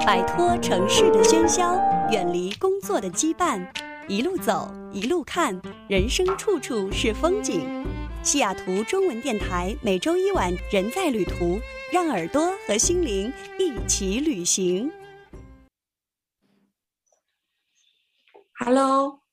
摆脱城市的喧嚣，远离工作的羁绊，一路走，一路看，人生处处是风景。西雅图中文电台每周一晚人在旅途，让耳朵和心灵一起旅行。 Hello，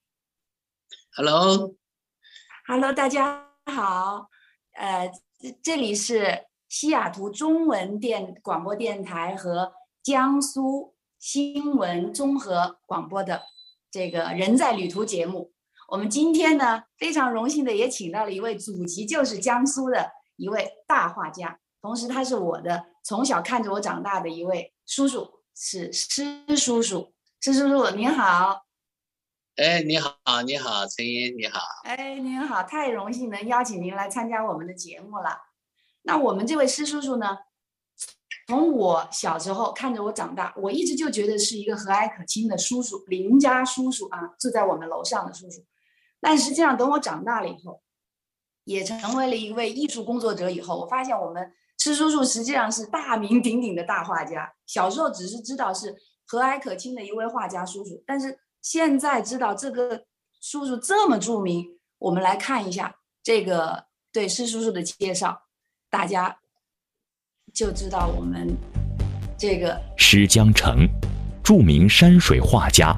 大家好，这里是西雅图中文广播电台和江苏新闻综合广播的这个人在旅途节目。我们今天呢，非常荣幸的也请到了一位祖籍就是江苏的一位大画家，同时他是我的从小看着我长大的一位叔叔，是施叔叔。施叔叔您好。 你好，陈英，你好。 您好，太荣幸能邀请您来参加我们的节目了。那我们这位施叔叔呢，从我小时候看着我长大，我一直就觉得是一个和蔼可亲的叔叔，邻家叔叔啊，住在我们楼上的叔叔。但实际上，等我长大了以后，也成为了一位艺术工作者以后，我发现我们施叔叔实际上是大名鼎鼎的大画家。小时候只是知道是和蔼可亲的一位画家叔叔，但是现在知道这个叔叔这么著名，我们来看一下这个对施叔叔的介绍，大家就知道我们这个施江成，著名山水画家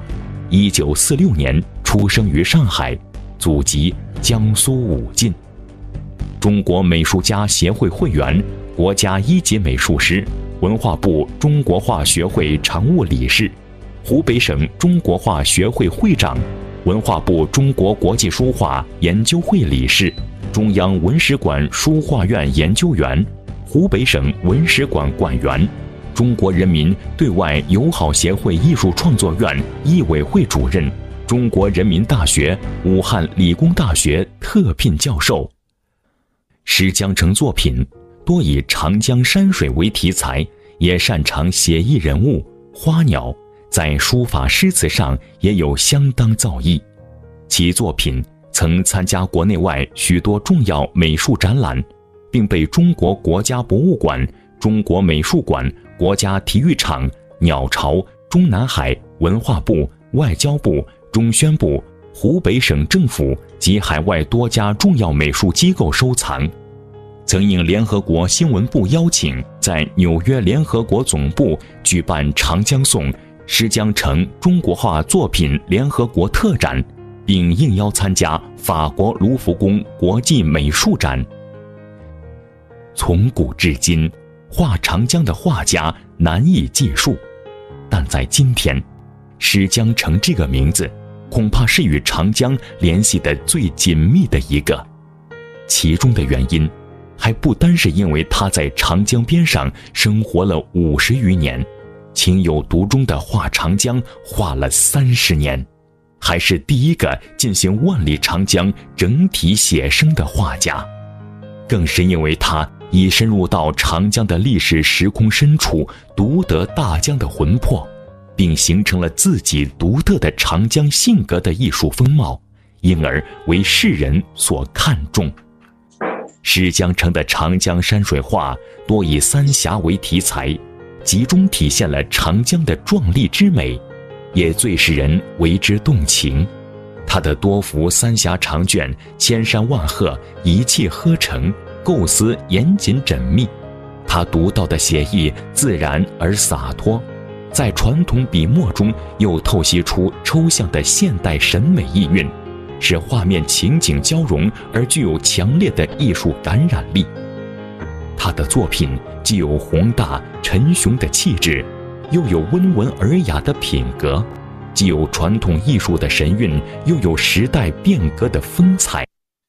，1946年出生于上海，祖籍江苏武进，中国美术家协会会员，国家1级美术师，文化部中国画学会常务理事，湖北省中国画学会会长，文化部中国国际书画研究会理事，中央文史馆书画院研究员，湖北省文史馆馆员，中国人民对外友好协会艺术创作院艺委会主任，中国人民大学、武汉理工大学特聘教授。施江成作品多以长江山水为题材，也擅长写意人物、花鸟，在书法诗词上也有相当造诣。其作品曾参加国内外许多重要美术展览，并被中国国家博物馆、中国美术馆、国家体育场、鸟巢、中南海、文化部、外交部、中宣部、湖北省政府及海外多家重要美术机构收藏。曾应联合国新闻部邀请，在纽约联合国总部举办长江颂施江成中国画作品联合国特展，并应邀参加法国卢浮宫国际美术展。从古至今，画长江的画家难以计数，但在今天，施江成这个名字恐怕是与长江联系的最紧密的一个。其中的原因还不单是因为他在长江边上生活了50余年，情有独钟的画长江画了30年，还是第一个进行万里长江整体写生的画家，更是因为他已深入到长江的历史时空深处，独得大江的魂魄，并形成了自己独特的长江性格的艺术风貌，因而为世人所看重。施江成的长江山水画多以三峡为题材，集中体现了长江的壮丽之美，也最使人为之动情。他的多幅三峡长卷千山万壑，一气呵成，构思严谨缜密。他独到的写意自然而洒脱，在传统笔墨中又透析出抽象的现代审美意蕴，使画面情景交融而具有强烈的艺术感染力。他的作品既有宏大沉雄的气质，又有温文尔雅的品格，既有传统艺术的神韵，又有时代变革的风采。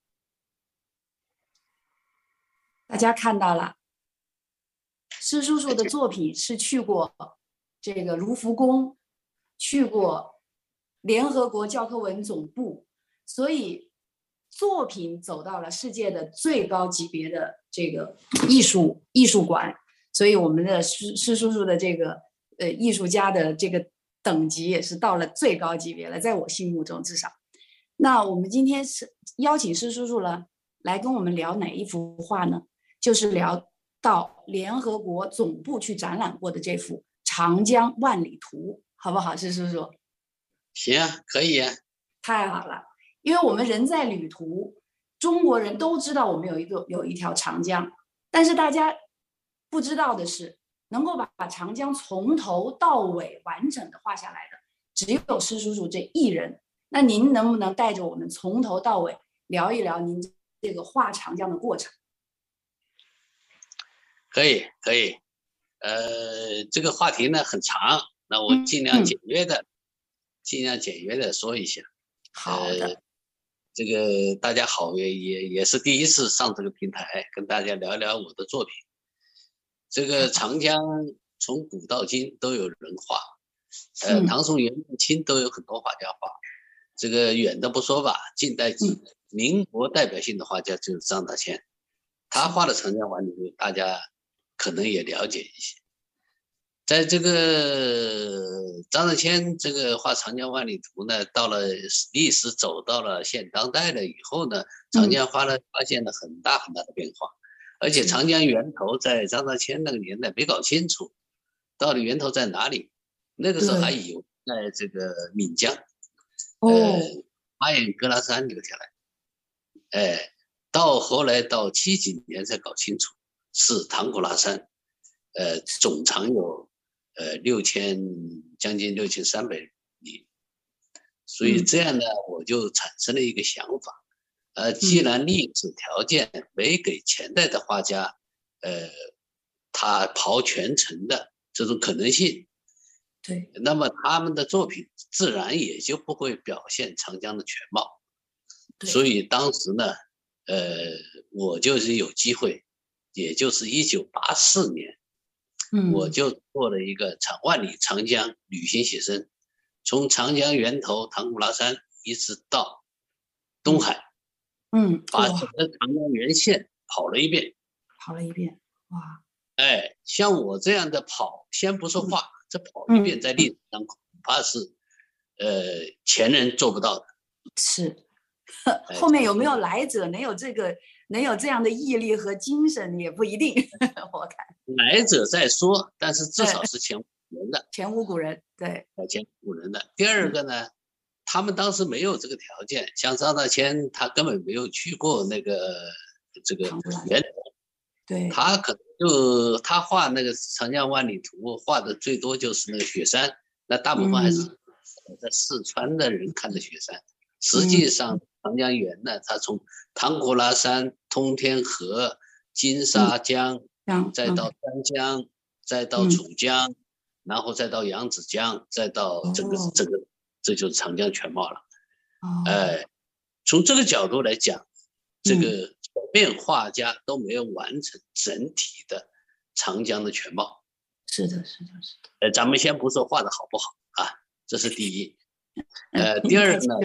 大家看到了，施叔叔的作品是去过这个卢浮宫，去过联合国教科文总部，所以作品走到了世界的最高级别的这个艺术馆，所以我们的施叔叔的这个艺术家的这个等级也是到了最高级别了，在我心目中至少。那我们今天是邀请施叔叔了，来跟我们聊哪一幅画呢？就是聊到联合国总部去展览过的这幅长江万里图，好不好，施叔叔？ 行啊，可以啊。 太好了，因为我们人在旅途，中国人都知道我们有一条长江，但是大家不知道的是，能够把长江从头到尾完整的画下来的，只有施叔叔这一人。那您能不能带着我们从头到尾聊一聊您这个画长江的过程？ 可以，可以。这个话题呢很长，那我尽量简约的说一下。 好的。 这个大家好，也是第一次上这个平台，跟大家聊聊我的作品。这个长江从古到今都有人画，唐宋元明清都有很多画家画。这个远的不说吧，近代民国代表性的画家就是张大千，他画的长江万里图，大家可能也了解一些。在这个张大千这个画长江万里图呢，到了历史走到了现当代了以后呢，长江发现了很大很大的变化，而且长江源头在张大千那个年代没搞清楚，到底源头在哪里？那个时候还以为在这个岷江，花眼格拉山留下来，到后来到70几年才搞清楚是唐古拉山，总长有将近6300里，所以这样呢，我就产生了一个想法，既然历史条件没给前代的画家，他刨全城的这种可能性， 对， 那么他们的作品自然也就不会表现长江的全貌。所以当时呢，我就是有机会，也就是1984年。我就做了一个万里长江旅行写生，从长江源头唐古拉山一直到东海，把整个长江沿线跑了一遍， 哇！ 像我这样的跑，先不说画，这跑一遍在历史上恐怕是前人做不到的。 是，后面有没有来者能有这样的毅力和精神也不一定，我看。 来者再说，但是至少是前无古人的。 前无古人，对， 前无古人的。第二个呢，他们当时没有这个条件，像张大千他根本没有去过那个这个源头， 对， 他可能他画那个长江万里图画的最多就是那个雪山，那大部分还是在四川的人看的雪山。实际上长江源呢，它从唐古拉山、通天河、金沙江，再到丹江，再到楚江，然后再到扬子江，再到整个，这就是长江全貌了。从这个角度来讲，这个前面画家都没有完成整体的长江的全貌。 是的。 咱们先不说画的好不好啊，这是第一。第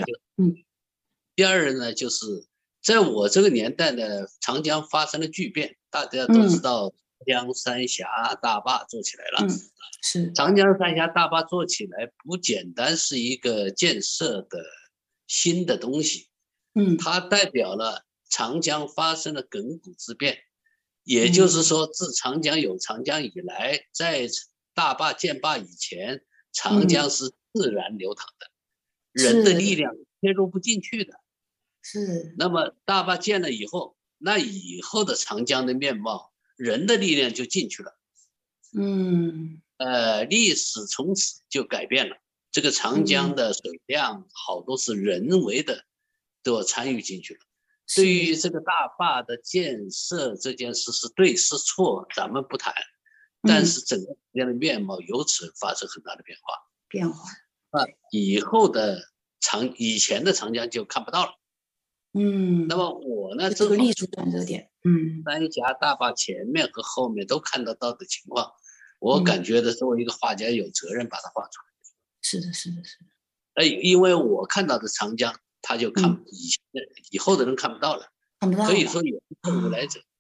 二呢，就是在我这个年代呢，长江发生了巨变，大家都知道长江三峡大坝做起来了。 是长江三峡大坝做起来不简单是一个建设的新的东西，它代表了长江发生了亘古之变，也就是说自长江有长江以来，在大坝建坝以前，长江是自然流淌的，人的力量切入不进去的。 是。 那么大坝建了以后，那以后的长江的面貌，人的力量就进去了。历史从此就改变了。这个长江的水量好多是人为的都要参与进去了。对于这个大坝的建设这件事是对是错，咱们不谈，但是整个长江的面貌由此发生很大的变化。以前的长江就看不到了。那么我呢， 这个历史转折点， 三峡大坝前面和后面都看得到的情况，我感觉的作为一个画家有责任把它画出来。 是的。 因为我看到的长江，他就以后的人看不到了，可以说也是后无来者，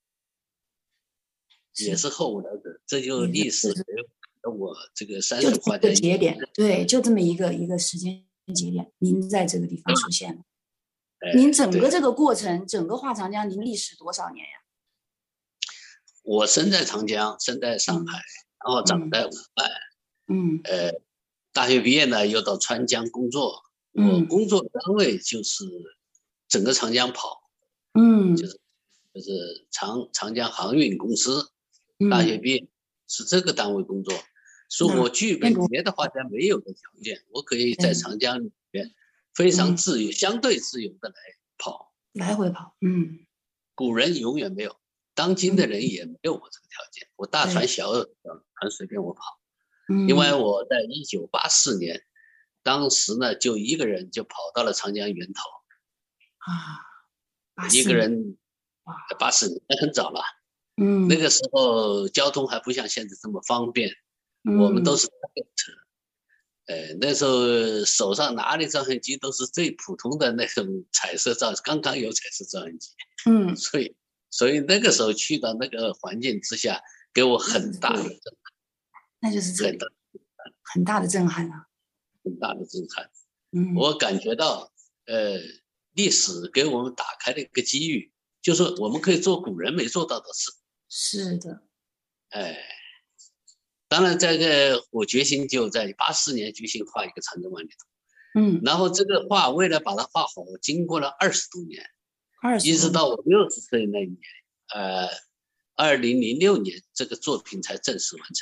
这就历史我这个山水画家节点，对，就这么一个时间节点，您在这个地方出现了。您整个这个过程，整个画长江，您历时多少年呀？ 我生在长江，生在上海，然后长在武汉， 嗯大学毕业呢又到川江工作，我工作单位就是整个长江跑，就是长江航运公司。大学毕业是这个单位工作，所以我具备别的画家没有的条件，我可以在长江里面非常自由，相对自由的来回跑。 古人永远没有，当今的人也没有我这个条件。我大船小船随便我跑，因为我在1984年，当时呢就一个人就跑到了长江源头一个人，84年很早了。那个时候交通还不像现在这么方便，我们都是车。那时候手上拿的照相机都是最普通的那种彩色照，刚刚有彩色照相机。所以那个时候去到那个环境之下，给我很大的震撼。 那就是很大的震撼啊！ 很大的震撼。我感觉到，历史给我们打开了一个机遇，就是我们可以做古人没做到的事。 是的。 当然我决心就在84年决心画一个长江万里图。然后这个画为了把它画好，经过了20多年，一直到我60岁那一年，2006年这个作品才正式完成。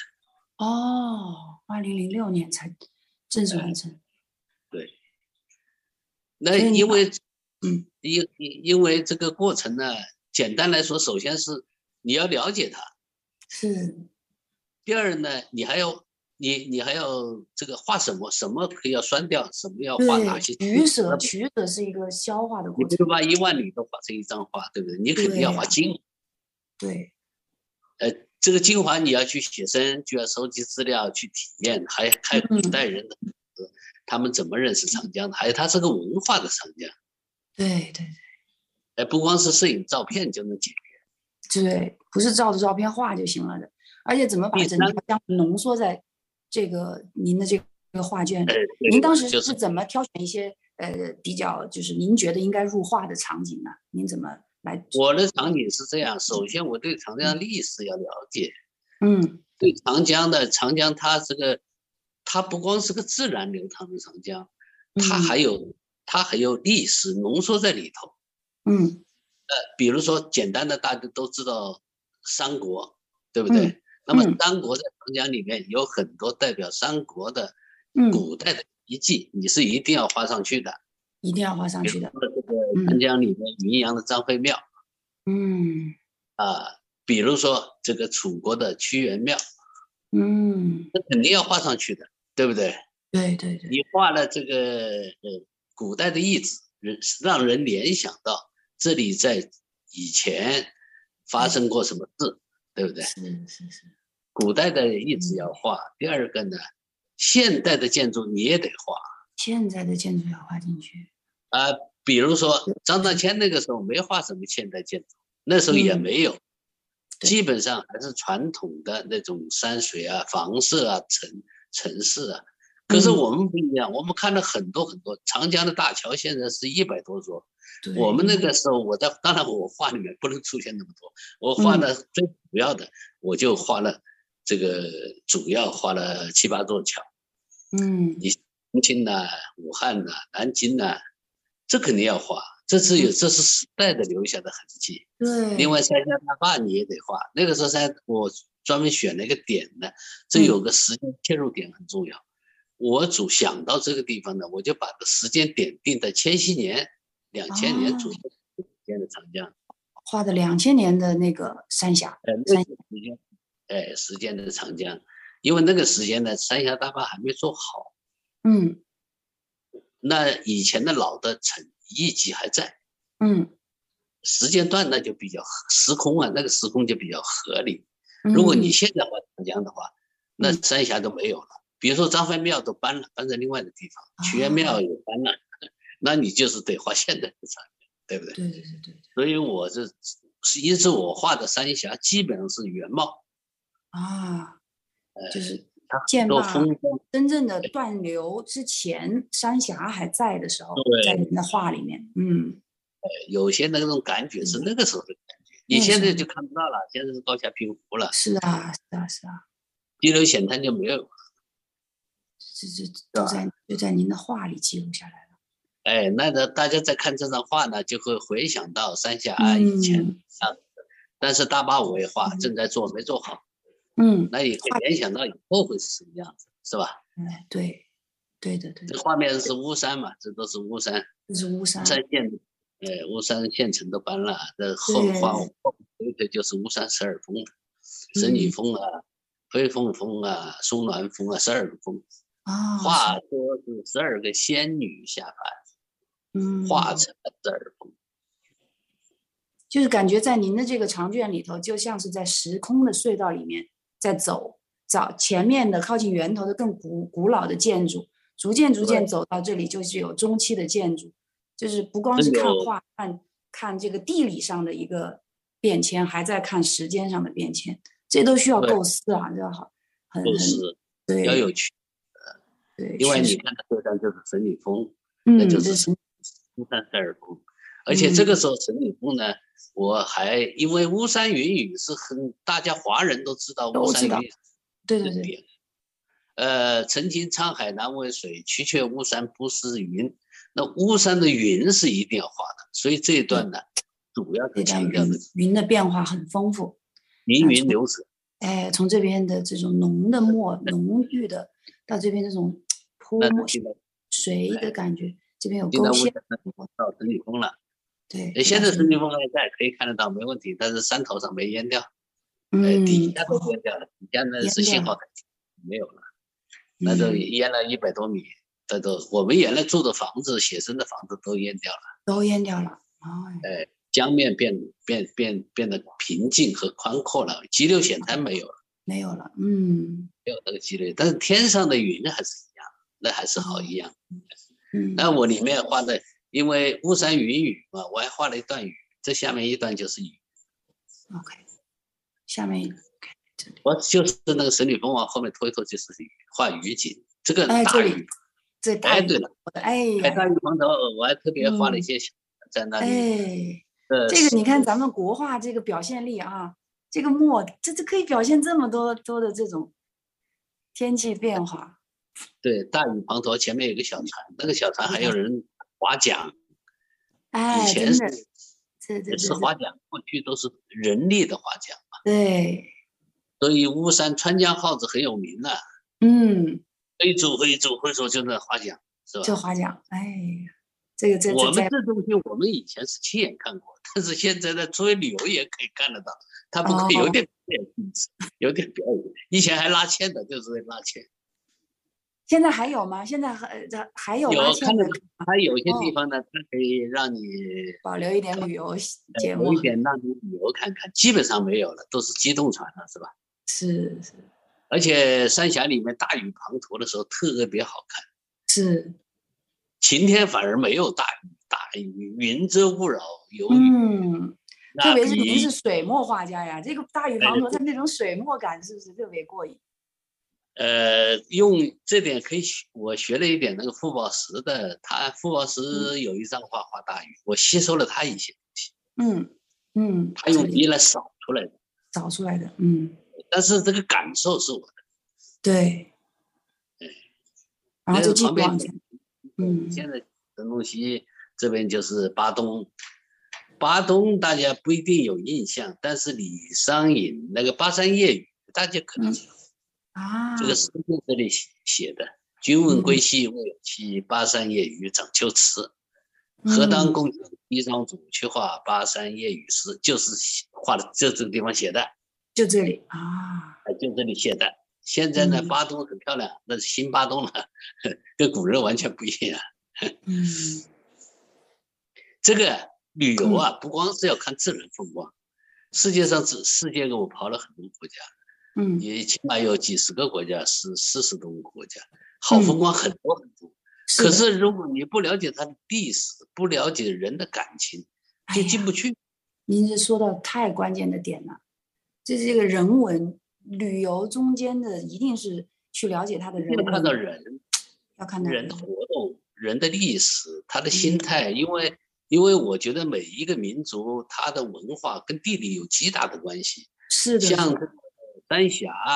2006年才正式完成。 对。那因为这个过程呢，简单来说，首先是你要了解它。 是。 第二呢，你还要这个画什么可以要删掉，什么要画哪些取舍是一个消化的过程。 你不把1万里都画成一张画，对不对？你肯定要画精华。 对。 这个精华你要去写生，就要收集资料去体验，还看古代人的他们怎么认识长江的，还有它是个文化的长江。 对。 不光是摄影照片就能解决。 对，不是照着照片画就行了的。而且怎么把整条江浓缩在这个您的这个画卷？您当时是怎么挑选一些比较就是您觉得应该入画的场景呢？您怎么来？ 我的场景是这样，首先我对长江历史要了解。对长江它不光是个自然流淌的长江，它还有历史浓缩在里头。比如说简单的大家都知道三国，对不对？那么三国在长江里面有很多代表三国的古代的遗迹，你是一定要画上去的。 一定要画上去的。 比如说这个长江里面云阳的张飞庙。比如说这个楚国的屈原庙。那肯定要画上去的，对不对？ 对。 你画了这个古代的意志，让人联想到这里在以前发生过什么事，对不对？ 是。 古代的意志要画。第二个呢，现代的建筑你也得画。 现在的建筑要画进去。 比如说张大千那个时候没画什么现代建筑，那时候也没有。基本上还是传统的那种山水啊、房舍啊、城市啊。可是我们不一样，我们看了很多长江的大桥，现在是100多座。我们那个时候，当然我画里面不能出现那么多，我画的最主要的，我就画了这个主要画了7、8座桥。你重庆呐、武汉呐、南京呐，这肯定要画。这是时代的留下的痕迹。 对。 另外三峡大坝你也得画，那个时候我专门选了一个点呢，这有个时间切入点很重要。我想到这个地方呢，我就把个时间点定在千禧年、2000年左右时间的长江， 画的2000年的那个三峡。 时间的长江，因为那个时间呢，三峡大坝还没做好。那以前的老的遗迹还在。时间段那就比较时空啊，那个时空就比较合理。如果你现在画长江的话，那三峡都没有了。比如说张飞庙都搬在另外的地方，屈原庙也搬了，那你就是得画现代的长江，对不对？ 对。 所以因此我画的三峡基本上是原貌。 就是建坝真正的断流之前，三峡还在的时候，在您的画里面。 有些那种感觉是那个时候的感觉，你现在就看不到了，现在是高下平湖了。 是啊。 激流险滩就没有了。 就在您的画里记录下来了。 哎，那大家在看这张画呢，就会回想到三峡以前但是大坝五位画正在做，没做好。那也可以联想到以后会是什么样子，是吧？ 对的。 这画面是巫山嘛，这都是巫山。 这是巫山巫山县城都搬了，这后就是巫山12峰，神女峰啊、飞凤峰啊、松峦峰啊，12个峰。话说是12个仙女下凡，化成了12峰。 就是感觉在您的这个长卷里头，就像是在时空的隧道里面在走，找前面的靠近源头的更古老的建筑，逐渐走到这里，就是有中期的建筑，就是不光是看画，看这个地理上的一个变迁，还在看时间上的变迁，这都需要构思啊，这好构思，对，要有趣。 对， 因为你看的这张就是神女峰，那就是巫山12峰。而且这个时候神女峰呢，我还因为巫山云雨是大家华人都知道巫山云雨， 对， 曾经沧海难为水，区却巫山不是云。那巫山的云是一定要画的，所以这一段呢，主要是强调的云的变化很丰富， 云流水。 从这边的这种浓郁的，到这边这种泼墨水的感觉，这边有勾芡。 到神女峰了。 对， 现在神女峰还在，可以看得到，没问题。但是山头上没淹掉，底下都淹掉了，底下呢是信号没有了，那都淹了100多米，我们原来住的房子、写生的房子都淹掉了，江面变得平静和宽阔了，激流险滩没有了，没有那个激流，但是天上的云还是一样，那还是好一样。那我里面画的。因为巫山云雨嘛，我还画了一段雨，这下面一段就是雨。 OK， 下面我就是那个神女峰往后面拖一拖就是雨，画雨景。这个大雨，对了，大雨旁头，我还特别画了一些在那里。 这个你看咱们国画这个表现力啊，这个墨这可以表现这么多的这种天气变化。 对，大雨旁头前面有个小船，那个小船还有人划桨，以前是划桨，过去都是人力的划桨嘛。 对， 所以巫山川江号子很有名了。会走就那划桨，是吧？ 就划桨，这我们这东西我们以前是亲眼看过，但是现在呢，作为旅游也可以看得到，它不会有点表演，有点表演。以前还拉纤的，就是拉纤。 现在还有吗？现在还有拉纤的？ 还有些地方呢，它可以让你保留一点旅游节目， 有一点让你旅游看看。基本上没有了，都是机动船了，是吧？ 是。 而且三峡里面大雨滂沱的时候特别好看。 是。 晴天反而没有大雨，云遮雾扰有雨。 特别是您是水墨画家呀，这个大雨滂沱，它那种水墨感是不是特别过瘾？ 用这点可以我学了一点那个傅抱石的，傅抱石有一张画大雨，我吸收了他一些东西。他用笔来扫出来的。但是这个感受是我的。 对。然后就继续往前。 现在这东西这边就是巴东，巴东大家不一定有印象，但是李商隐那个《巴山夜雨》大家可能知道。这个是在这里写的。君问归期未有期，巴山夜雨涨秋池。何当共酒一张组，去画巴山夜雨诗。就是画的就这个地方写的， 就这里就这里写的。现在呢，巴东很漂亮，那是新巴东了，跟古人完全不一样。这个旅游啊，不光是要看自然风光，世界我跑了很多国家。也起码有几十个国家，是40多个国家，好风光很多很多。可是如果你不了解它的历史，不了解人的感情，就进不去。 您是说到太关键的点了，这个人文旅游中间的，一定是去了解它的人文， 要看到人， 要看到人的活动、人的历史、他的心态，因为我觉得每一个民族它的文化跟地理有极大的关系。 是的， 像三峡，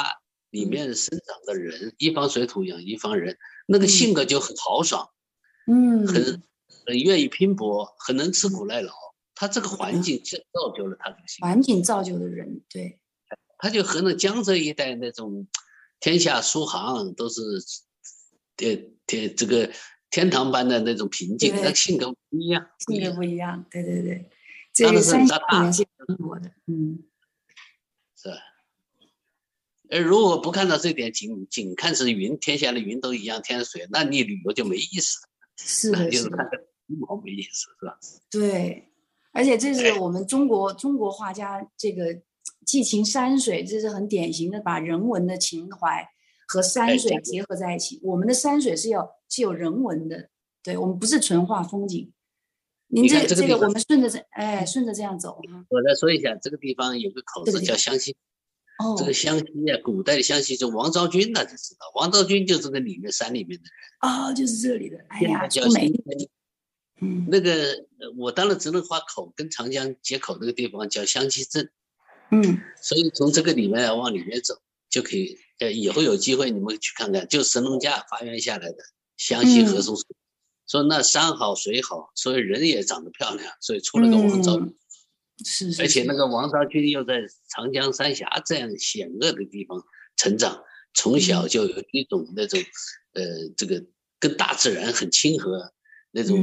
里面生长的人，一方水土养一方人，那个性格就很豪爽，很愿意拼搏，很能吃苦耐劳。他这个环境就造就了他这个性格。 环境造就的人，对。 他就和那江浙一带那种天下苏杭都是这个天堂般的那种平静，那性格不一样， 性格不一样，对对对，这个山西人是很多的， 是吧？如果不看到这点，仅看是云，天下的云都一样，天水，那你旅游就没意思了。 是的， 就是看一毛没意思，是吧？ 对，而且这是我们中国画家这个寄情山水，这是很典型的把人文的情怀和山水结合在一起。我们的山水是有人文的，对，我们不是纯画风景。您这个我们顺着这样走。 我再说一下，这个地方有个口子叫湘西。这个湘西啊，古代的湘西就王昭君大家知道，王昭君就是这里面山里面的人。 就是这里的。哎呀， 叫美。那个我当然只能画口，跟长江接口那个地方叫湘西镇。所以从这个里面往里面走就可以，以后有机会你们去看看，就神农架发源下来的湘西合松水，说那山好水好，所以人也长得漂亮，所以出了个王昭君。 是， 而且那个王昭君又在长江三峡这样险恶的地方成长，从小就有一种那种这个跟大自然很亲和那种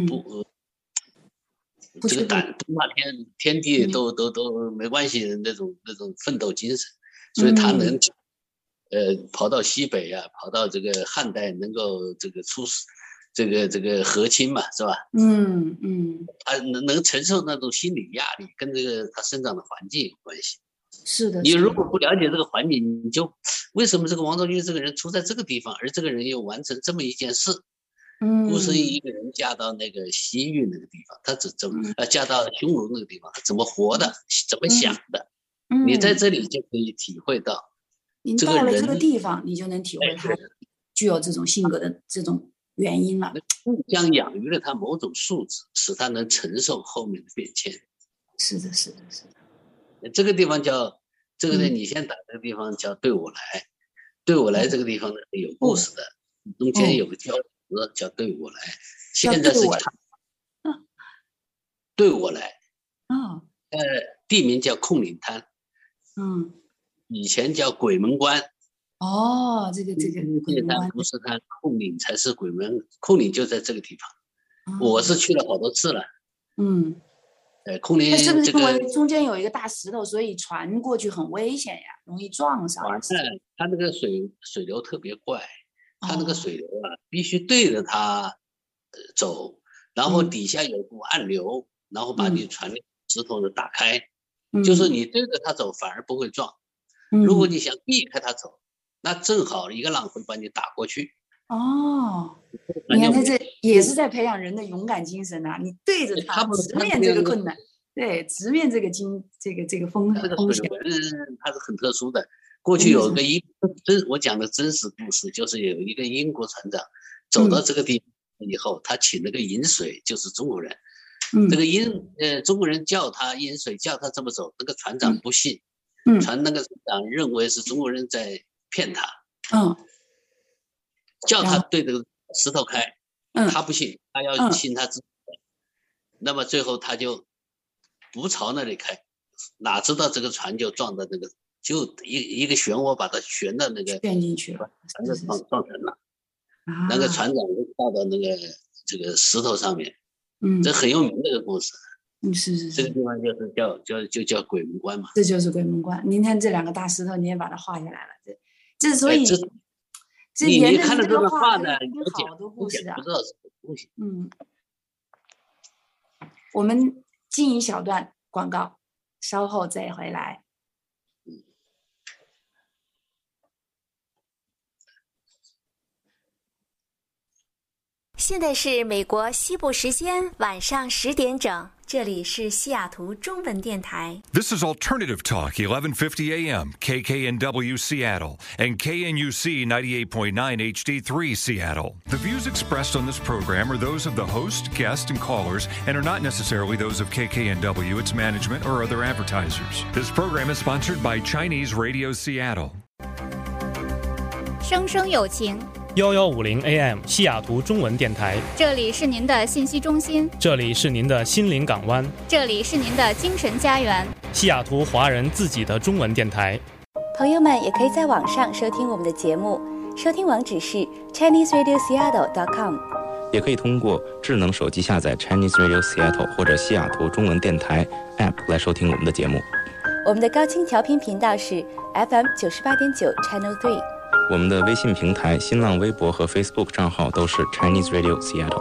这个不怕天地都没关系的那种奋斗精神，所以他能跑到西北啊，跑到这个汉代能够这个出这个和亲嘛，是吧？他能承受那种心理压力，跟这个他生长的环境有关系。 是的。 你如果不了解这个环境，你就为什么这个王昭君这个人出在这个地方，而这个人又完成这么一件事？孤身一个人嫁到那个西域那个地方，他怎么嫁到匈奴那个地方，他怎么活的，怎么想的？你在这里就可以体会到， 你到了这个地方，你就能体会他具有这种性格的这种原因了。 互相养育了他某种素质，使他能承受后面的变迁。 是的。 这个地方叫这个呢，你先打这个地方叫对我来，对我来这个地方呢有故事的，中间有个交词叫对我来，现在是对我来。地名叫控岭滩，以前叫鬼门关。 这个鬼门关不是它，控岭才是鬼门，控岭就在这个地方。我是去了好多次了。控岭是不是因为中间有一个大石头，所以船过去很危险呀，容易撞上？ 它那个水流特别怪，它那个水流啊必须对着它走，然后底下有股暗流，然后把你船的石头呢打开，就是你对着它走反而不会撞。如果你想避开它走，那正好一个浪会把你打过去。 你看他这也是在培养人的勇敢精神啊！你对着他直面这个困难，对，直面这个风险。 它是很特殊的。过去有个我讲的真实故事，就是有一个英国船长走到这个地方以后，他请了个饮水，就是中国人。这个中国人叫他饮水，叫他这么走，那个船长不信。那个船长认为是中国人在骗他。叫他对这个石头开，他不信，他要信他自己的。那么最后他就不朝那里开，哪知道这个船就撞到那个，就一个漩涡把它旋到那个陷进去了， 船就撞沉了。那个船长就跳到那个这个石头上面。这很有名的一个故事。 是。 这个地方就是叫鬼门关嘛。 这就是鬼门关。您看这两个大石头，你也把它画下来了。这所以。 你看了这个画呢， 好多故事啊， 不知道什么东西。 我们进一小段广告，稍后再回来。 现在是美国西部时间晚上10点整，这里是西雅图中文电台。 This is Alternative Talk, 1150 AM, KKNW Seattle, and KNUC 98.9 HD3 Seattle. The views expressed on this program are those of the host, guest, and callers, and are not necessarily those of KKNW, its management, or other advertisers. This program is sponsored by Chinese Radio Seattle. 声声有情 1150 AM 西雅图中文电台， 这里是您的信息中心， 这里是您的心灵港湾， 这里是您的精神家园， 西雅图华人自己的中文电台。 朋友们也可以在网上收听我们的节目，收听网址是 ChineseRadioSeattle.com， 也可以通过智能手机下载 Chinese Radio Seattle 或者西雅图中文电台 App 来收听我们的节目。 我们的高清调频频道是 FM 98.9 Channel 3。 我们的微信平台、新浪微博和 Facebook 账号都是 Chinese Radio Seattle。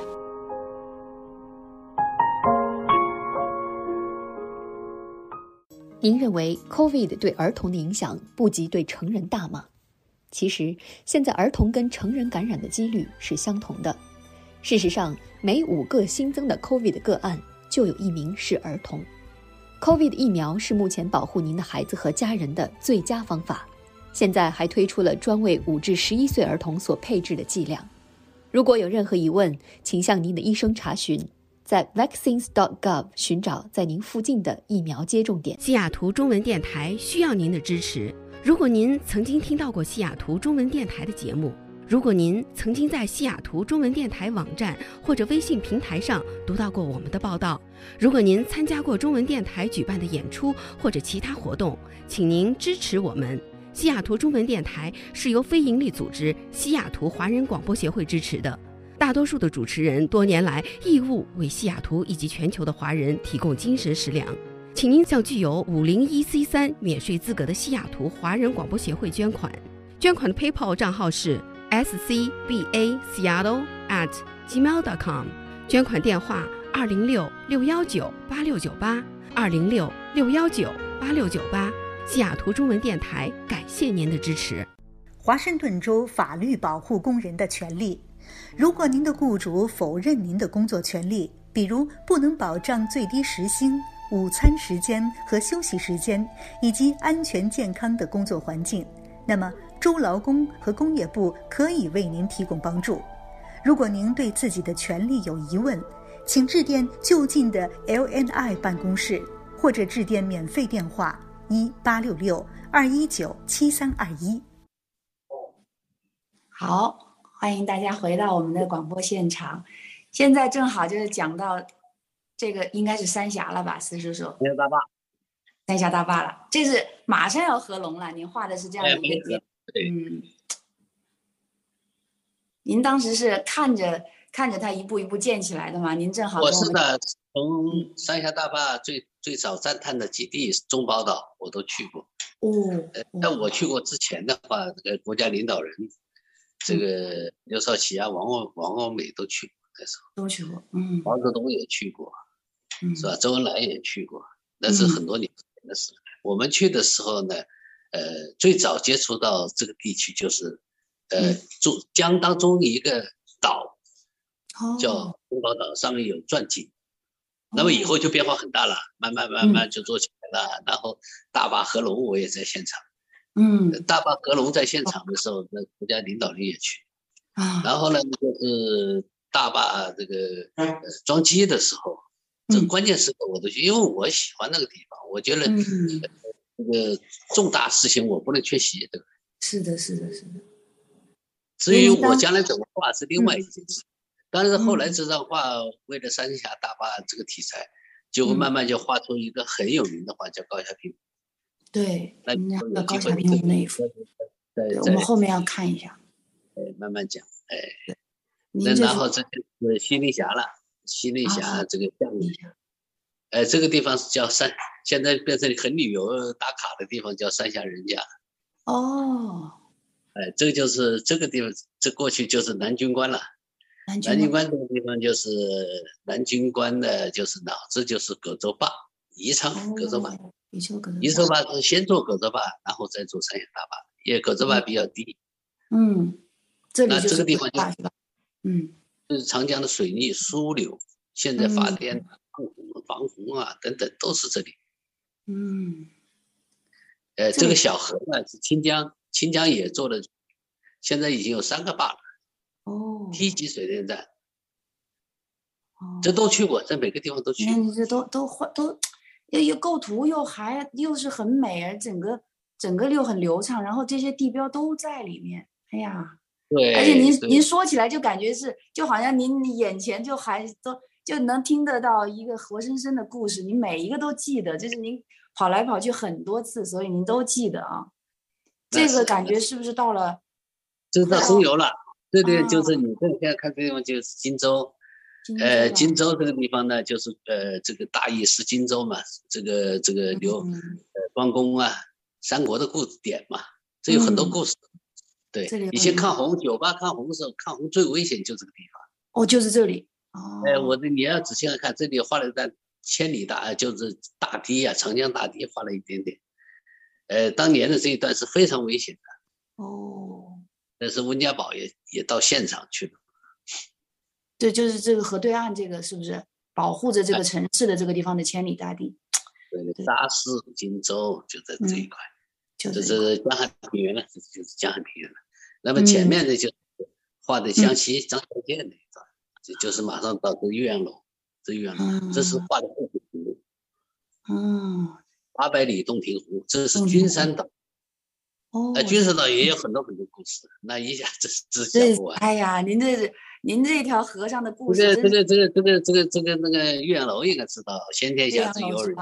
您认为 COVID 对儿童的影响不及对成人大吗？其实，现在儿童跟成人感染的几率是相同的。事实上，每5个新增的 COVID 个案就有1名是儿童。COVID 疫苗是目前保护您的孩子和家人的最佳方法。现在还推出了专为5至11岁儿童所配置的剂量。如果有任何疑问，请向您的医生查询，在 vaccines.gov 寻找在您附近的疫苗接种点。 西雅图中文电台需要您的支持。如果您曾经听到过西雅图中文电台的节目，如果您曾经在西雅图中文电台网站或者微信平台上读到过我们的报道，如果您参加过中文电台举办的演出或者其他活动，请您支持我们。西雅图中文电台是由非营利组织西雅图华人广播协会支持的，大多数的主持人多年来义务为西雅图以及全球的华人提供精神食粮。请您向具有501C3免税资格的西雅图华人广播协会捐款。捐款的 PayPal 账号是 scbaseattle@gmail.com， 捐款电话206-619-8698 206-619-8698。西雅图中文电台感谢您的支持。 华盛顿州法律保护工人的权利。如果您的雇主否认您的工作权利，比如不能保障最低时薪、午餐时间和休息时间，以及安全健康的工作环境，那么州劳工和工业部可以为您提供帮助。如果您对自己的权利有疑问，请致电就近的 LNI 办公室，或者致电免费电话1866-219-7321。 好，欢迎大家回到我们的广播现场。现在正好就是讲到这个应该是三峡了吧，司叔叔？三峡大坝了，这是马上要合龙了。您画的是这样的一个点，您当时是看着它一步一步建起来的吗？您正好我是的，从三峡大坝最早赞叹的基地中宝岛我都去过。在我去过之前的话，这个国家领导人，这个刘少奇啊、王欧美都去过，那时候都去过。 毛泽东也去过，是吧？周恩来也去过，那是很多年前的事。我们去的时候呢，最早接触到这个地区就是江当中一个岛，叫中宝岛，上面有钻井。那么以后就变化很大了，慢慢就做起来了。然后大坝合龙我也在现场，大坝合龙在现场的时候，那国家领导人也去。然后呢，就是大坝这个装机的时候，这关键时刻我都去，因为我喜欢那个地方，我觉得这个重大事情我不能缺席，对吧？ 是的。 至于我将来怎么画是另外一件事。但是后来这张画为了三峡大坝这个题材，就慢慢就画出一个很有名的画，叫高霞平。 对，那高霞平那一幅，我们后面要看一下。 慢慢讲。然后这就是西丽峡了，西丽峡这个项目。这个地方是叫现在变成很旅游打卡的地方，叫三峡人家。这个就是这个地方，这过去就是南军关了。南军关这个地方就是南军关的，就是这就是葛洲坝，宜昌葛洲坝。宜昌坝是先做葛洲坝，然后再做三峡大坝，因为葛洲坝比较低。 这里就是这个地方是吧？ 就是长江的水利枢纽，现在发电、防洪啊等等都是这里。这个小河呢是清江也做了，现在已经有3个坝了。梯级水电站，这都去过，在每个地方都去过。 这都又构图又是很美，而整个又很流畅，然后这些地标都在里面。 哎呀， 对， 而且您说起来就感觉就好像您眼前就能听得到一个活生生的故事，您每一个都记得，就是您跑来跑去很多次，所以您都记得啊。这个感觉是不是到了？ 就到中游了。对，就是你现在看这个地方就是荆州。荆州这个地方呢，就是这个大意失荆州嘛，这个关公啊，三国的故事点嘛，这有很多故事。对，以前抗洪，98抗洪的时候，抗洪最危险就这个地方。 哦，就是这里。 你要仔细来看，这里画了一段千里就是大堤啊，长江大堤画了一点点。当年的这一段是非常危险的。 哦。 但是温家宝也到现场去了。 对，就是这个河对岸，这个是不是保护着这个城市的这个地方的千里大地？ 对，沙市荆州就在这一块，就是江汉平原了，就是江汉平原了。那么前面的就是画的江西张小健那一段，就是马上到这岳阳楼，这是画的洞庭湖。800里洞庭湖，这是君山岛。君山岛也有很多很多故事，那一下子讲不完。 哎呀，您这条河上的故事， 这个那个岳阳楼应该知道，先天下之忧人，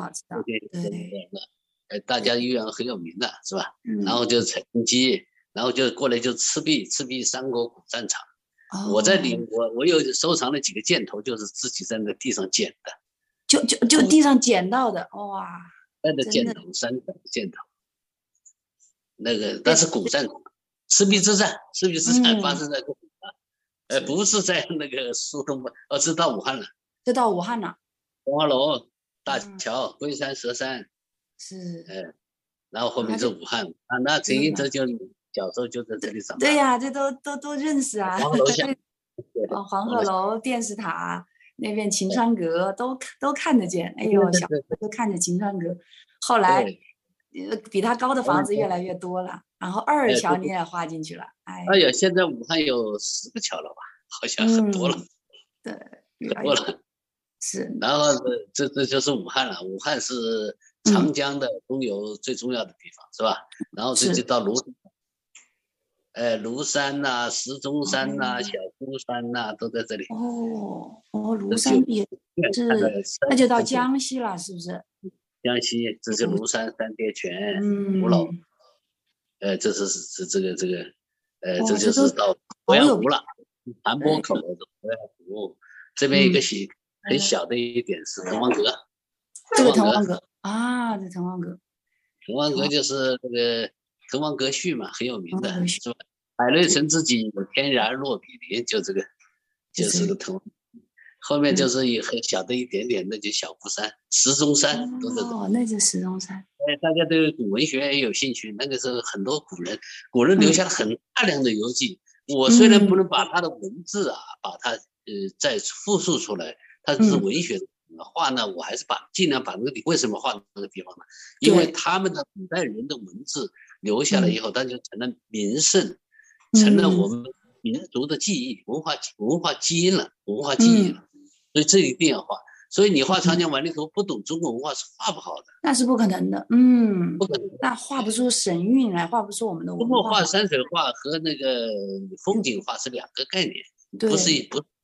大家岳阳很有名的是吧？然后就是陈基，然后就过来就赤壁三国古战场。我在里我有收藏了几个箭头，就是自己在那地上捡的， 就地上捡到的，哇！ 带着箭头，3个箭头。那个但是古战场，赤壁之战发生在这里。不是在那个苏东，是到武汉了。 就到武汉了。 黄花楼、大桥、龟山、佘山。 是。 然后后面是武汉啊，那陈寅哲就小时候就在这里长大。 对呀，这都认识啊。 黄鹤楼下。 黄鹤楼、电视塔那边秦川阁都看得见。哎呦，小时候都看着秦川阁，后来比他高的房子越来越多了。然后二桥你也画进去了， 哎呀，现在武汉有10个桥了吧？好像很多了。 对， 很多了。 是。 然后这就是武汉了。武汉是长江的中游最重要的地方，是吧？然后这就到庐山，庐山呐、石钟山呐、小孤山呐，都在这里。 庐山也是，那就到江西了，是不是？ 江西，这是庐山、三叠泉、鼓楼。这是这个，这就是到鄱阳湖了，盘波口的鄱阳湖。这边一个很小的一点是滕王阁。 这个滕王阁啊，这滕王阁。 滕王阁就是那个滕王阁序嘛，很有名的，是吧？海内存知己，天然若比邻，就这个，就是个滕王。后面就是很小的一点点，那就小孤山、石钟山都在这。 那就石钟山。 大家对古文学也有兴趣，那个时候很多古人留下了很大量的游记。我虽然不能把他的文字啊，把它再复述出来，它是文学的画呢，我还是尽量把那个为什么画那个地方呢？因为他们的古代人的文字留下来以后，它就成了名胜，成了我们民族的记忆、文化基因了，文化记忆了。所以这一定要画。所以你画长江万里图，不懂中国文化是画不好的。 那是不可能的，不可能。那画不出神韵来，画不出我们的文化。 中国画山水画和那个风景画是2个概念，不是。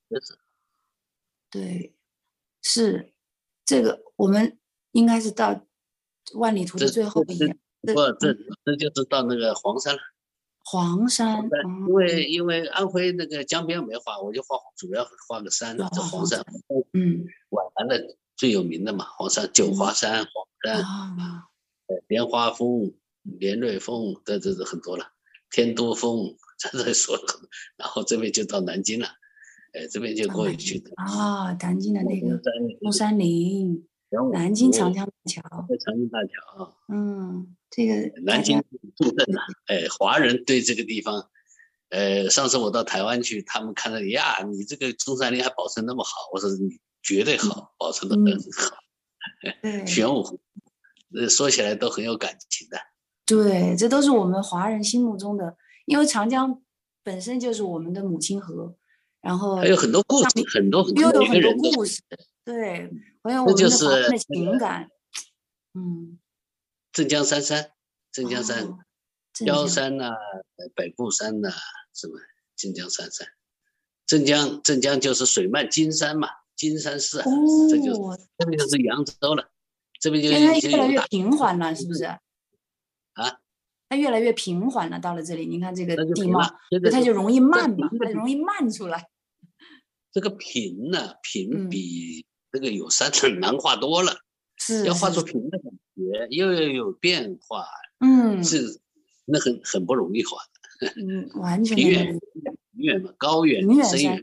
对，是这个，我们应该是到万里图的最后一页。 这就是到那个黄山了。 黄山， 因为安徽那个江边没画，我就主要画个山，这黄山。皖南的最有名的嘛，黄山、九华山、黄山，莲花峰、连瑞峰，这很多了。天都峰，这说了，然后这边就到南京了，这边就过去的。 南京的那个中山陵。南京长江大桥， 长江大桥， 这个南京重镇啊，华人对这个地方，上次我到台湾去，他们看到呀，你这个中山陵还保存那么好，我说你绝对好，保存的很好，玄武湖，说起来都很有感情的。 对，这都是我们华人心目中的，因为长江本身就是我们的母亲河，然后还有很多故事， 又有很多故事，对。还有我们的华人的情感， 镇江三山， 焦山呐、百步山呐、什么镇江三山。镇江就是水漫金山嘛，金山市啊，这就是这边就是扬州了，这边就现在越来越平缓了，是不是？ 啊， 它越来越平缓了，到了这里，您看这个地貌，它就容易漫嘛，它容易漫出来。 这个平呢，平比这个有山很难画多了，要画出平的感觉，又要有变化，是那很不容易画的。 完全平原嘛，高原、深原、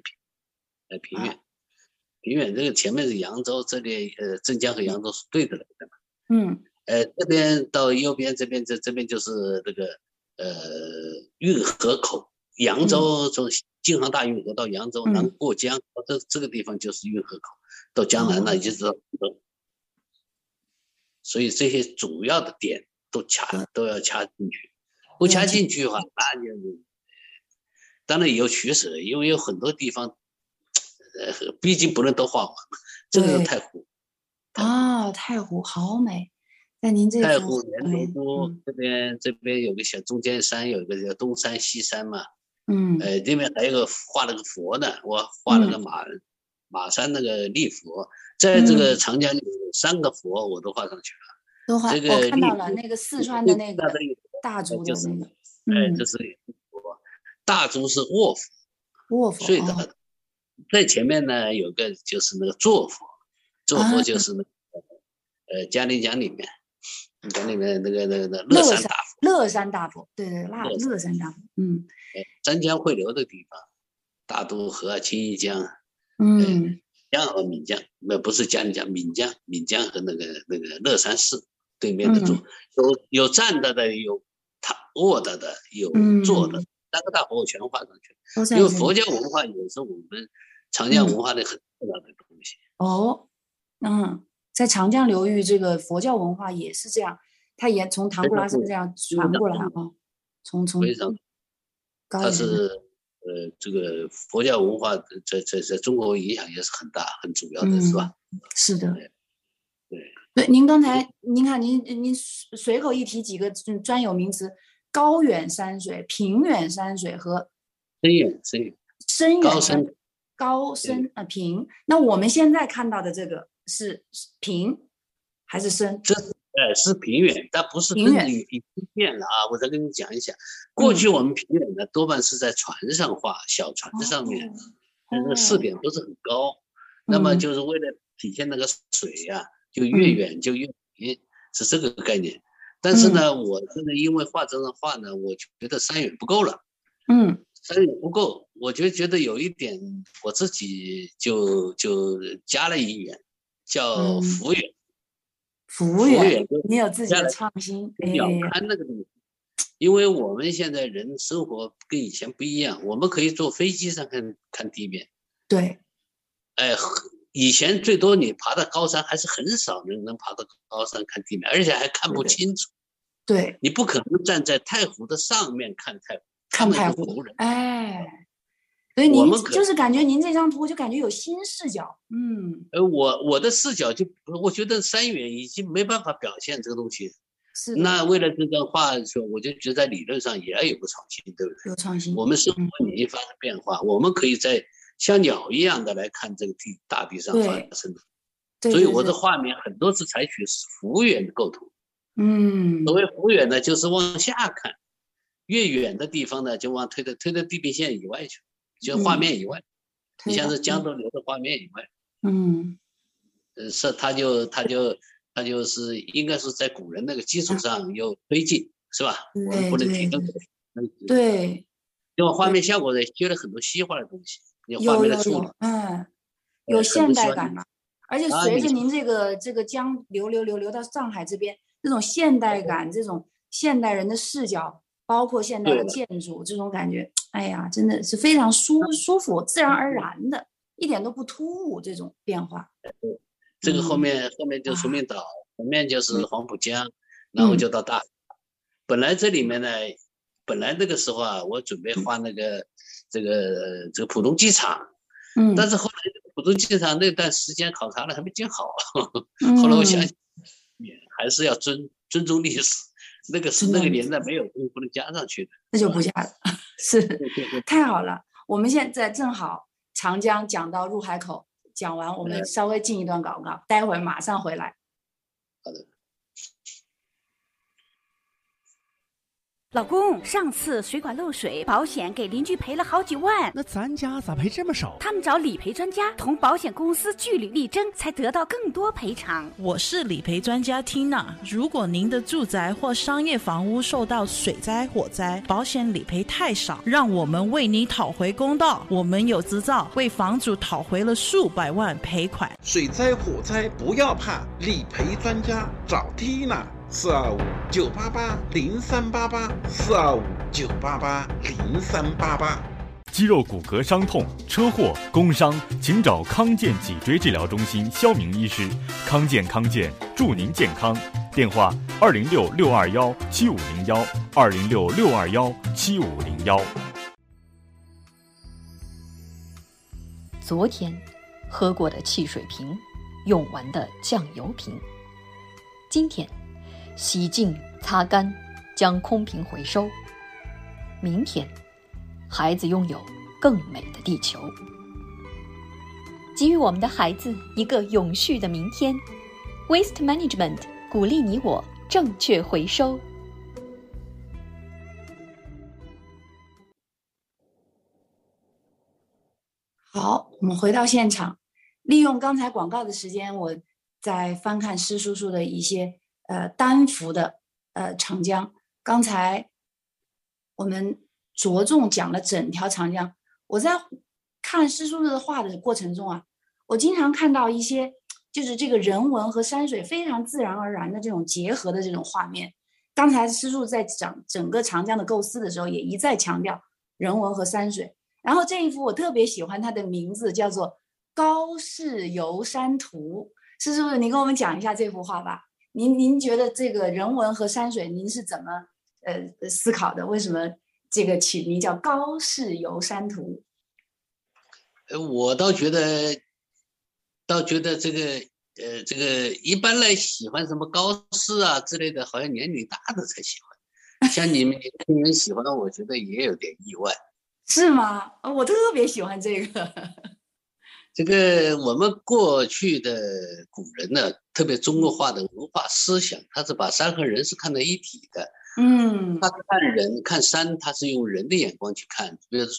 平原这个前面是扬州，这里镇江和扬州是对的来的嘛。这边到右边这边就是这个运河口，扬州从京杭大运河到扬州南过江，这个地方就是运河口，到江南那一直到扬州，所以这些主要的点都要掐进去，不掐进去的话，那就当然也有取舍，因为有很多地方毕竟不能都画完，这个是太湖。 太湖好美。在您这太湖圆头都这边有个小中间山，有一个叫东山西山嘛。这边还有个画了个佛呢，我画了个马山那个立佛，在这个长江里有3个佛我都画上去了。 都画，我看到了那个四川的那个大足的那个， 这是佛，大足是卧佛，睡着的。在前面呢有个就是那个坐佛，坐佛就是那个嘉陵江里面。讲里面那个乐山大佛， 乐山大佛，对，乐山大佛， 三江汇流的地方，大渡河、青衣江，江和岷江，不是嘉陵江，岷江和那个乐山市对面的有站着的，有卧着的，有坐的，3个大佛我全画上去，因为佛教文化也是我们长江文化的很重要的东西。 在长江流域，这个佛教文化也是这样，它也从唐古拉山这样传过来啊。从它是这个佛教文化在中国影响也是很大很主要的，是吧？ 是的，对。您刚才您看您随口一提几个专有名词：高远山水、平远山水和深远山水。高深平。那我们现在看到的这个是平还是深？ 是平远，但不是跟着已经变了啊！我再跟你讲一下，过去我们平远呢多半是在船上画，小船上面，那个视点不是很高，那么就是为了体现那个水呀，就越远就越平，是这个概念。但是呢，我现在因为画这张画呢，我觉得山远不够了，山远不够，我就觉得有一点我自己就加了一远，叫幅远。 幅远，你有自己的创新。 鸟瞰那个东西，因为我们现在人生活跟以前不一样，我们可以坐飞机上看地面。 对。 以前最多你爬到高山，还是很少人能爬到高山看地面，而且还看不清楚。 对。 你不可能站在太湖的上面看太湖。 所以您就是感觉您这张图就感觉有新视角， 我的视角就我觉得山远已经没办法表现这个东西，那为了这张画说，我就觉得在理论上也要有个创新，对不对？ 有创新。 我们生活已经发生变化，我们可以在像鸟一样的来看这个大地上发生的，所以我的画面很多是采取幅远的构图，所谓幅远呢，就是往下看，越远的地方呢，就往推到地平线以外去。就画面以外，你像是江州流的画面以外，是它就是应该是在古人那个基础上又推进，是吧？我们不能提升。 对， 用画面效果呢，接了很多西化的东西，画面的处理， 有现代感了。而且随着您这个江流到上海这边，这种现代感，这种现代人的视角，包括现代的建筑，这种感觉。哎呀，真的是非常舒服，自然而然的，一点都不突兀这种变化。 这个后面就崇明岛，前面就是黄浦江，然后就到大。本来这里面呢，本来那个时候啊，我准备画那个这个浦东机场，但是后来浦东机场那段时间考察了还没建好，后来我想还是要尊重历史， 那个是那个年代没有东西不能加上去的， 那就不加了。是，太好了。我们现在正好长江讲到入海口，讲完我们稍微进一段广告，待会儿马上回来。 好的。 老公，上次水管漏水，保险给邻居赔了好几万， 那咱家咋赔这么少？ 他们找理赔专家，同保险公司据理力争，才得到更多赔偿。 我是理赔专家 Tina， 如果您的住宅或商业房屋受到水灾、火灾，保险理赔太少，让我们为你讨回公道。我们有执照，为房主讨回了数百万赔款。 水灾、火灾不要怕，理赔专家找 Tina，425-9888，425-988-0388。 肌肉骨骼伤痛、车祸、工伤，请找康健脊椎治疗中心肖明医师。康健祝您健康。电话206-621-7501，206-621-7501。 昨天喝过的汽水瓶，用完的酱油瓶，今天洗净擦干，将空瓶回收。明天孩子拥有更美的地球，给予我们的孩子一个永续的明天。 Waste Management 鼓励你我正确回收。 好，我们回到现场，利用刚才广告的时间，我再翻看施叔叔的一些单幅的长江。刚才我们着重讲了整条长江。我在看施叔叔的画的过程中啊，我经常看到一些就是这个人文和山水非常自然而然的这种结合的这种画面。刚才施叔叔在讲整个长江的构思的时候，也一再强调人文和山水。然后这一幅我特别喜欢，它的名字叫做《高氏游山图》。施叔叔，您跟我们讲一下这幅画吧。您觉得这个人文和山水，您是怎么思考的？为什么这个起名叫《高氏游山图》？ 我倒觉得这个一般来喜欢什么高氏啊之类的，好像年龄大的才喜欢。像你们年轻人喜欢，我觉得也有点意外。 是吗？我特别喜欢这个。 这个我们过去的古人呢，特别中国化的文化思想，他是把山和人是看在一体的。他看人看山，他是用人的眼光去看，比如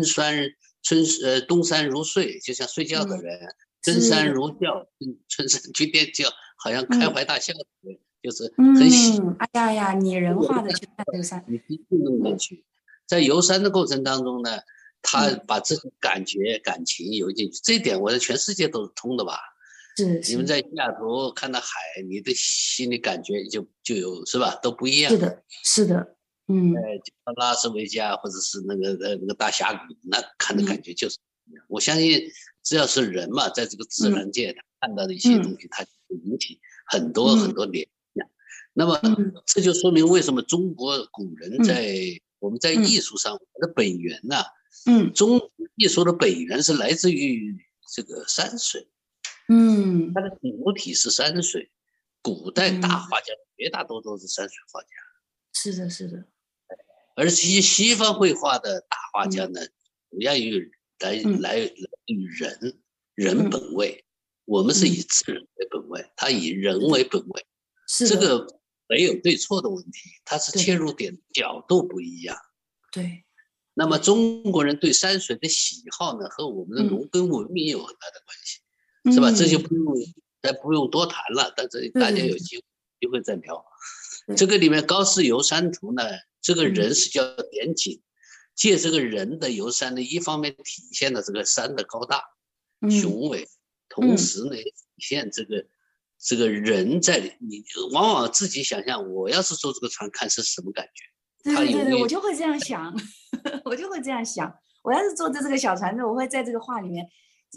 东山如睡，就像睡觉的人；真山如觉，春山居殿觉，好像开怀大笑的人，就是很喜。 哎呀，拟人化的去看这个山， 你就弄进去。在游山的过程当中呢，他把这种感觉、感情游进去，这一点我在全世界都是通的吧？ 是。 你们在西雅图看到海，你的心里感觉就有是吧？都不一样。 是的，是的。 拉斯维加或者是那个大峡谷，那看的感觉就是不一样。我相信，只要是人嘛，在这个自然界，他看到的一些东西，他就会引起很多很多联想。那么，这就说明为什么中国古人我们在艺术上，我们的本源呐，中国艺术的本源是来自于这个山水，它的主体是山水。古代大画家绝大多数都是山水画家。 是的，是的。 而西方绘画的大画家呢，主要来于人本位，我们是以自然为本位，他以人为本位。这个没有对错的问题，它是切入点角度不一样。 对。 那么中国人对山水的喜好呢，和我们的农耕文明有很大的关系，是吧？这就不用多谈了，但是大家有机会再聊。这个里面高氏游山图呢，这个人是叫点景，借这个人的游山呢，一方面体现了这个山的高大、雄伟，同时呢，体现这个人在你往往自己想象，我要是坐这个船看是什么感觉？ 对，我就会这样想，我要是坐在这个小船子，我会在这个画里面，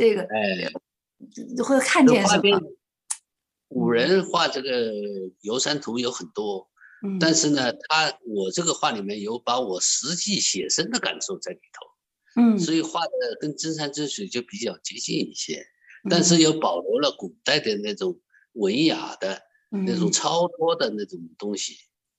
会看见什么？ 古人画这个游山图有很多，但是呢，我这个画里面有把我实际写生的感受在里头，所以画的跟真山真水就比较接近一些，但是又保留了古代的那种文雅的那种超脱的那种东西。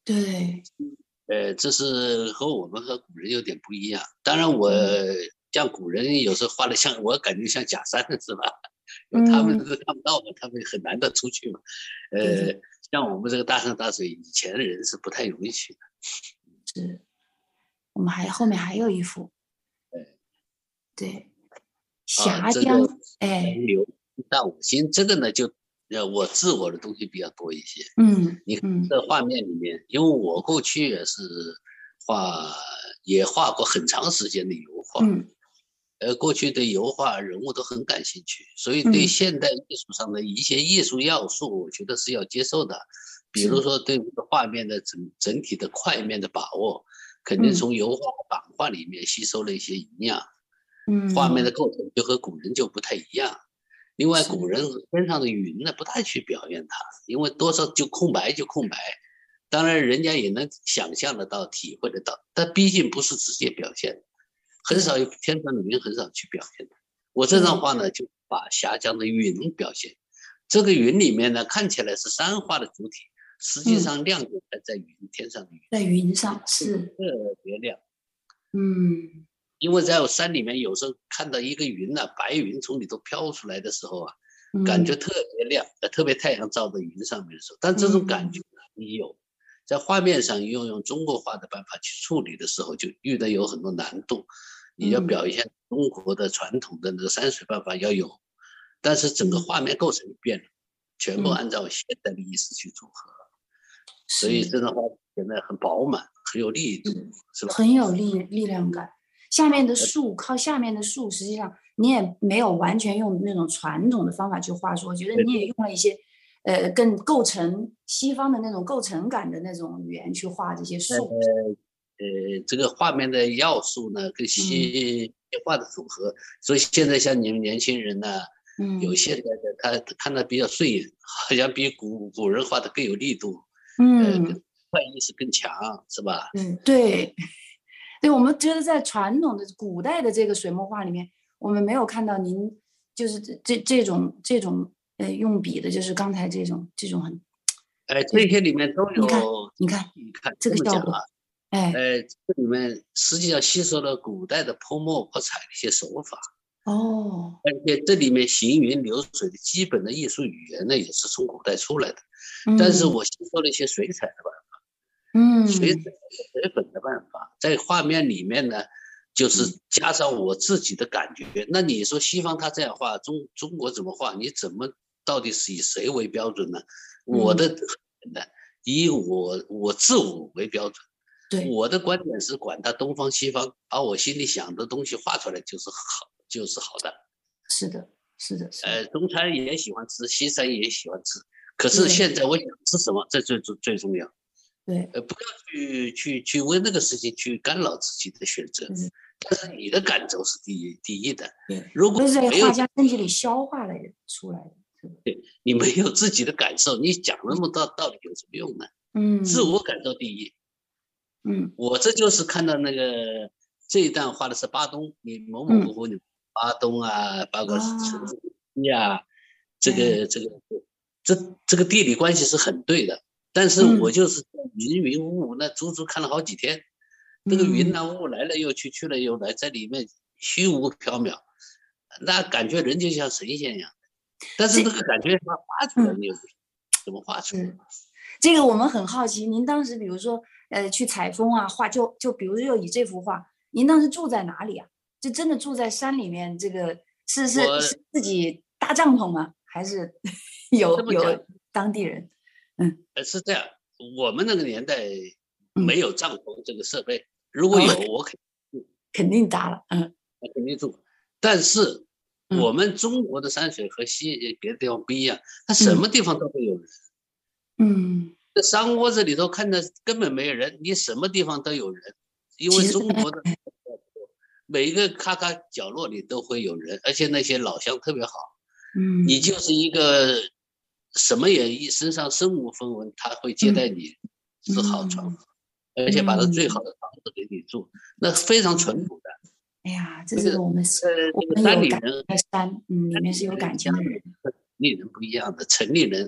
对， 这是和我们和古人有点不一样。当然我像古人有时候画的像，我感觉像假山是吧？他们是看不到的，他们很难的出去嘛。像我们这个大山大水，以前的人是不太容易去的。 是，我们后面还有一幅，对，峡江， 流大五星，这个呢就我自我的东西比较多一些。你看这画面里面，因为我过去也是也画过很长时间的油画。过去对油画人物都很感兴趣，所以对现代艺术上的一些艺术要素，我觉得是要接受的。比如说对这个画面的整体的块面的把握，肯定从油画、版画里面吸收了一些营养。画面的构成就和古人就不太一样。另外，古人天上的云呢，不太去表现它，因为多少就空白就空白。当然，人家也能想象得到、体会得到，但毕竟不是直接表现。很少有天上的云，很少去表现的。我这张画呢，就把峡江的云表现。这个云里面呢，看起来是山画的主体，实际上亮点还在天上的云， 在云上是特别亮。因为在山里面，有时候看到一个云呢，白云从里头飘出来的时候啊，感觉特别亮，特别太阳照在云上面的时候，但这种感觉你有。在画面上用中国画的办法去处理的时候，就遇到有很多难度。你要表现中国的传统的那个山水办法要有，但是整个画面构成变了，全部按照现代的意思去组合，所以这张画现在很饱满，很有力度，是吧？ 很有力量感。下面的树，靠下面的树，实际上你也没有完全用那种传统的方法去画出，我觉得你也用了一些。更构成西方的那种构成感的那种语言去画这些树。 这个画面的要素呢，跟西画的组合，所以现在像你们年轻人呢，有些的他看得比较顺眼，好像比古人画的更有力度，快意识更强，是吧？ 对，我们觉得在传统的古代的这个水墨画里面，我们没有看到您就是这种。用笔的就是刚才这种很， 这些里面都有。 你看这个效果， 这里面实际上吸收了古代的泼墨泼彩的一些手法。而且这里面行云流水的基本的艺术语言呢，也是从古代出来的。但是我吸收了一些水彩的办法，水粉的办法，在画面里面呢，就是加上我自己的感觉。那你说西方他这样画，中国怎么画？你到底是以谁为标准呢？我的以我自我为标准。 对， 我的观点是管他东方西方，把我心里想的东西画出来就是好的。 是的。 中餐也喜欢吃，西餐也喜欢吃。可是现在我想吃什么，这最重要。 对， 不要去为那个事情去干扰自己的选择。但是你的感受是第一的。如果在画家身体里消化了出来的。 对，你没有自己的感受，你讲那么多道理有什么用呢？自我感受第一。我这就是看到那个这一段画的是巴东，你某某湖，你巴东啊，包括成都啊，这个地理关系是很对的。但是我就是云雾，那足看了好几天，这个云啊雾来了又去了又来，在里面虚无缥缈，那感觉人就像神仙一样。但是这个感觉它画出来，你怎么画出来？ 这个我们很好奇，您当时比如说去采风啊画，就比如说以这幅画，您当时住在哪里啊？就真的住在山里面？这个是自己搭帐篷吗？还是有当地人？ 是这样，我们那个年代没有帐篷这个设备，如果有我肯定搭了， 肯定住。但是我们中国的山水和别的地方不一样，它什么地方都会有人。这山窝子里头看着根本没有人，你什么地方都有人，因为中国的每一个咔咔角落里都会有人，而且那些老乡特别好。你就是一个什么也身上身无分文，他会接待你，是好床，而且把他最好的房子给你住，那非常淳朴的。 哎呀，这是我们有感情的山，里面是有感情的人。 城里人不一样的，城里人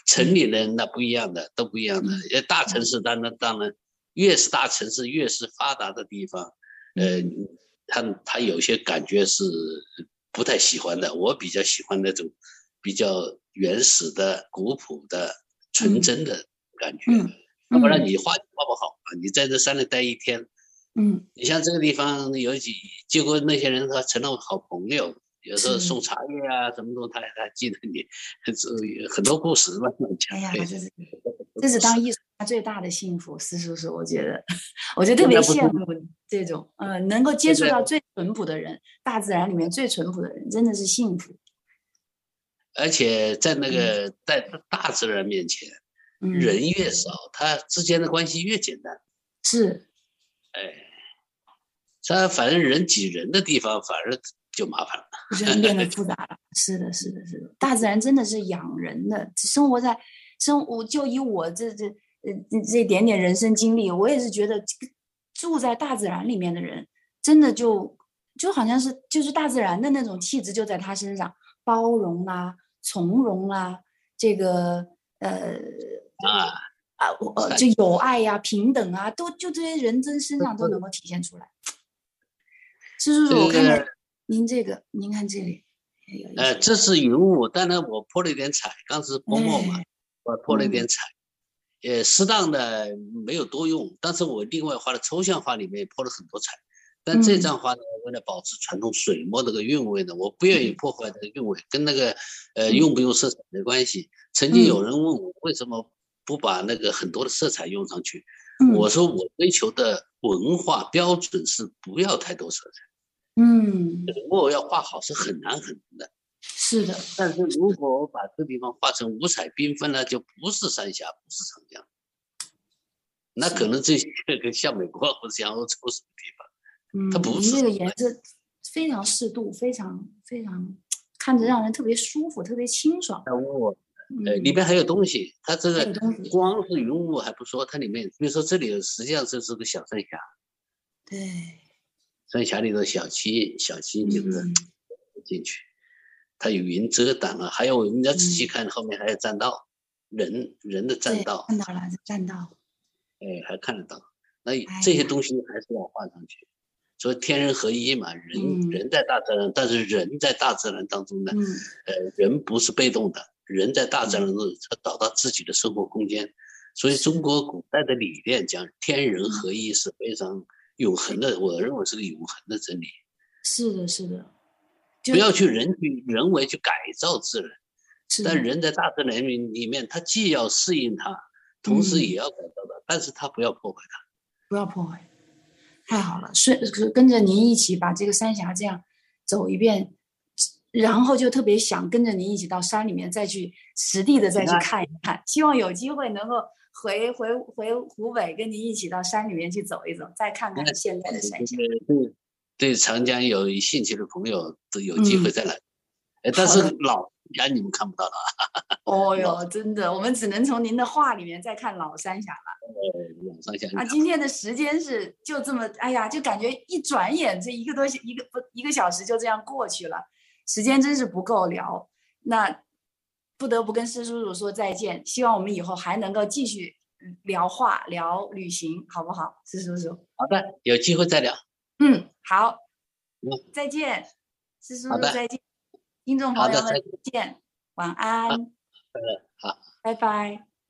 城里人那不一样的，都不一样的。大城市当然，越是大城市，越是发达的地方，他有些感觉是不太喜欢的。我比较喜欢那种比较原始的、古朴的、纯真的感觉。要不然你画不好啊！你在这山里待一天，你像这个地方结果那些人他成了好朋友。有时候送茶叶啊，什么他记得你，很多故事慢慢讲。 哎呀，这是当艺术家最大的幸福，施叔叔，我觉得特别羡慕这种能够接触到最淳朴的人，大自然里面最淳朴的人，真的是幸福。 而且在在大自然面前，人越少，他之间的关系越简单。 是， 他反正人挤人的地方，反而就麻烦了， 人变得复杂了。是的，大自然真的是养人的。就以我这点点人生经历，我也是觉得住在大自然里面的人，真的就好像就是大自然的那种气质就在他身上，包容啦、从容啦，这个就有爱呀、平等啊，就这些人真身上都能够体现出来。是，我看看。您看这里， 这是云雾，当然我泼了一点彩，刚是泼墨嘛，我泼了一点彩，适当的没有多用，但是我另外画的抽象画里面也泼了很多彩，但这张画呢，为了保持传统水墨这个韵味呢，我不愿意破坏这个韵味，跟那个用不用色彩没关系。曾经有人问我为什么不把那个很多的色彩用上去，我说我追求的文化标准是不要太多色彩。如果要画好是很难的， 是的。 但是如果我把这个地方画成五彩缤纷呢，就不是三峡，不是长江，那可能这些像美国或者像欧洲什么地方，它不是。 这个颜色非常适度，非常非常看着让人特别舒服，特别清爽。 里边还有东西，它这个光是云雾还不说，它里面比如说这里实际上这是个小三峡， 对。 三峡里的小溪就是进去，它有云遮挡了，还有你要仔细看后面还有栈道，人的栈道， 看到了栈道， 还看得到。那这些东西还是要画上去，所以天人合一嘛，人在大自然，但是人在大自然当中呢，人不是被动的，人在大自然中找到自己的生活空间，所以中国古代的理念讲天人合一是非常永恒的，我认为是个永恒的真理。 是的， 不要去人为去改造自然，但人在大自然里面，他既要适应它，同时也要改造它，但是他不要破坏它。 不要破坏，太好了！跟着您一起把这个三峡这样走一遍，然后就特别想跟着您一起到山里面再去实地的再去看一看，希望有机会能够回湖北，跟您一起到山里面去走一走，再看看现在的山峡。 对长江有兴趣的朋友都有机会再来，但是老峡你们看不到了。 哦哟，真的，我们只能从您的画里面再看老三峡了。 老三峡啊，今天的时间是就这么，哎呀，就感觉一转眼这一个小时就这样过去了，时间真是不够聊。那不得不跟施叔叔说再见，希望我们以后还能够继续聊画、聊旅行，好不好，施叔叔？ 好的，有机会再聊。 好，再见，施叔叔再见，听众朋友们再见，晚安， 好， 拜拜。